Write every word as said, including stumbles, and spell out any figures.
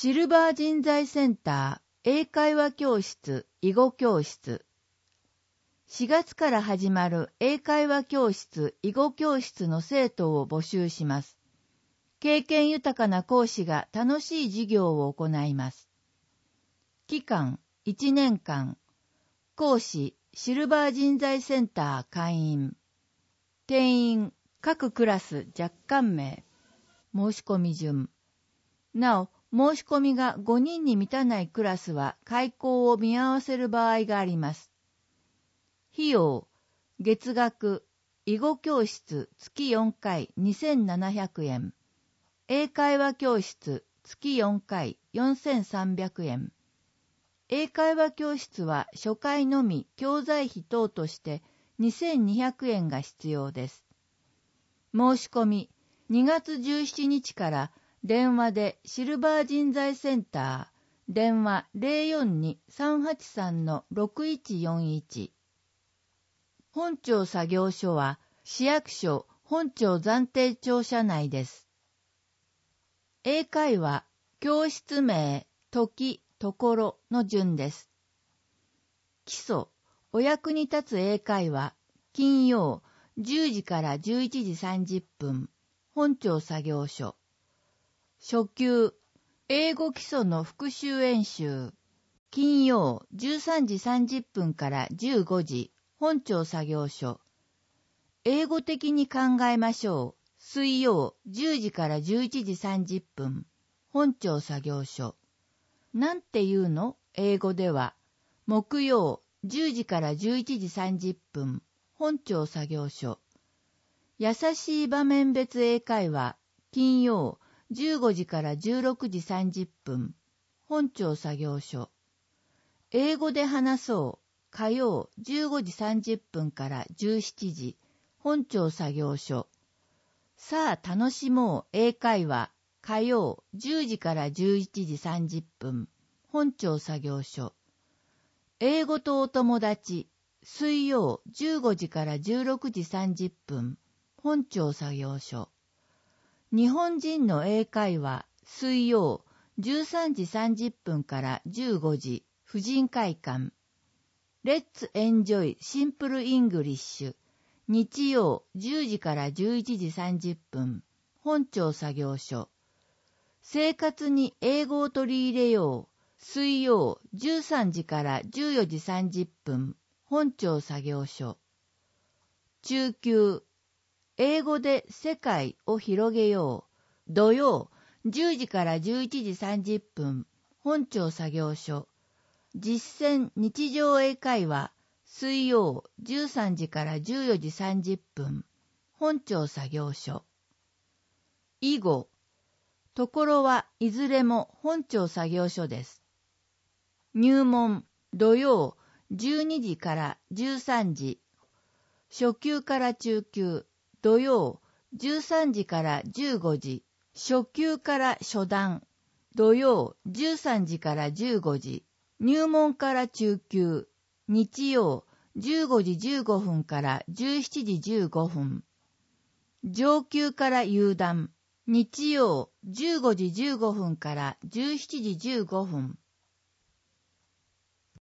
シルバー人材センター英会話教室囲碁教室。しがつから始まる英会話教室囲碁教室の生徒を募集します。経験豊かな講師が楽しい授業を行います。期間いちねんかん。講師シルバー人材センター会員。定員各クラス若干名。申し込み順。なお、申し込みがごにんに満たないクラスは開講を見合わせる場合があります。費用、月額、囲碁教室月よんかいにせんななひゃくえん。英会話教室月よんかいよんせんさんびゃくえん。英会話教室は初回のみ教材費等としてにせんにひゃくえんが必要です。申し込みにがつじゅうしちにちから電話でシルバー人材センター、電話 ゼロよんに さんはちさん ろくいちよんいち。本庁作業所は市役所本庁暫定庁舎内です。英会話、教室名、時、ところの順です。基礎、お役に立つ英会話、金曜じゅうじからじゅういちじさんじゅっぷん、本庁作業所。初級、英語基礎の復習演習。金曜じゅうさんじさんじゅっぷんからじゅうごじ、本庁作業所。英語的に考えましょう。水曜じゅうじからじゅういちじさんじゅっぷん、本庁作業所。なんて言うの？英語では。木曜じゅうじからじゅういちじさんじゅっぷん、本庁作業所。優しい場面別英会話。金曜じゅうごじからじゅうろくじさんじゅっぷん、本庁作業所。英語で話そう。火曜じゅうごじさんじゅっぷんからじゅうしちじ、本庁作業所。さあ楽しもう英会話。火曜じゅうじからじゅういちじさんじゅっぷん、本庁作業所。英語とお友達。水曜じゅうごじからじゅうろくじさんじゅっぷん、本庁作業所。日本人の英会話。水曜じゅうさんじさんじゅっぷんからじゅうごじ、婦人会館。Let's enjoy simple English。日曜じゅうじからじゅういちじさんじゅっぷん、本庁作業所。生活に英語を取り入れよう。水曜じゅうさんじからじゅうよじさんじゅっぷん、本庁作業所。中級、英語で世界を広げよう。土曜じゅうじからじゅういちじさんじゅっぷん、本庁作業所。実践日常英会話。水曜じゅうさんじからじゅうよじさんじゅっぷん、本庁作業所。囲碁。ところはいずれも本庁作業所です。入門。土曜じゅうにじからじゅうさんじ。初級から中級。土曜じゅうさんじからじゅうごじ。初級から初段。土曜じゅうさんじからじゅうごじ。入門から中級。日曜じゅうごじじゅうごふんからじゅうしちじじゅうごふん。上級から有段。日曜じゅうごじじゅうごふんからじゅうしちじじゅうごふん。